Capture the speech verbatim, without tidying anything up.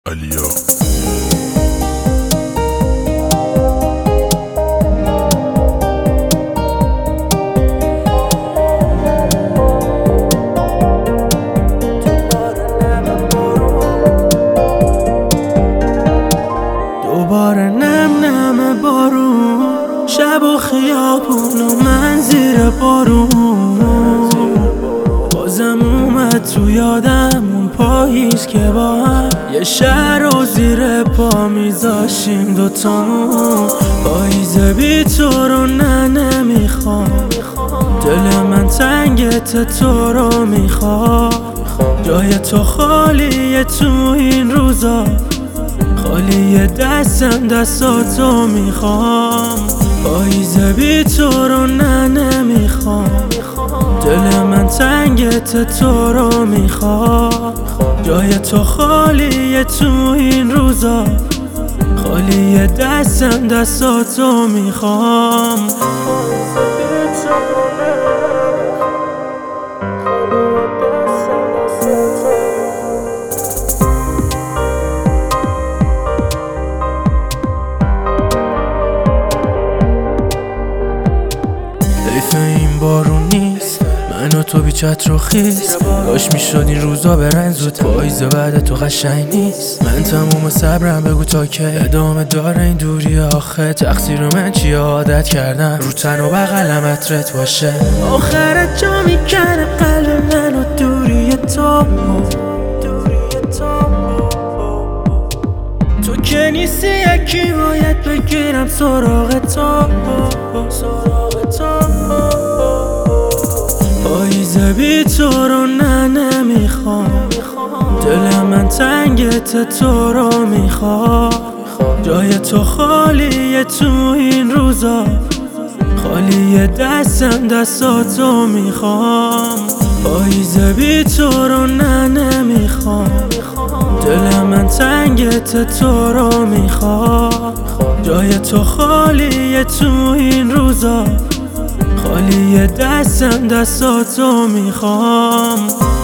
علیا دوباره نم نم بارون، شب و خیابون و من زیر بارون. بازم اومد تو یادم اون پاییز که با هم یه شهر رو زیر پا میذاشیم دوتامون. پاییز بی تو رو نه نمیخوام، دل من تنگت تو رو میخوام. جای تو خالیه تو این روزا، خالی دستم دستاتو میخوام. پاییز بی تو رو نه نمیخوام، دل من تنگت تو رو میخوام. جای تو خالیه تو این روزا، خالی دستم دستاتو میخوام. حیف این بارون نیست، من و تو بی چتر و خیز. کاش میشد این روزا برن زود، پاییز بعد تو قشنگ نیست. من تموم صبرم بگو تا که ادامه داره این دوری آخه. تقصیر من چیه عادت کردم رو تن و بغلم عطرت باشه. آخرت جا میکنه قلب من و دوری تو. تو که نیستی یکی باید بگیرم سراغ تو. پاییز بی تو رو نه نمیخوام، دل من تنگت تو رو میخوام. جای تو خالیه تو این روزا، خالی دستم دستاتو میخوام. پاییز بی تو رو نه نمیخوام، دل من تنگت تو رو میخوام. جای تو خالیه تو این روزا، خالی دستم دستاتو میخوام.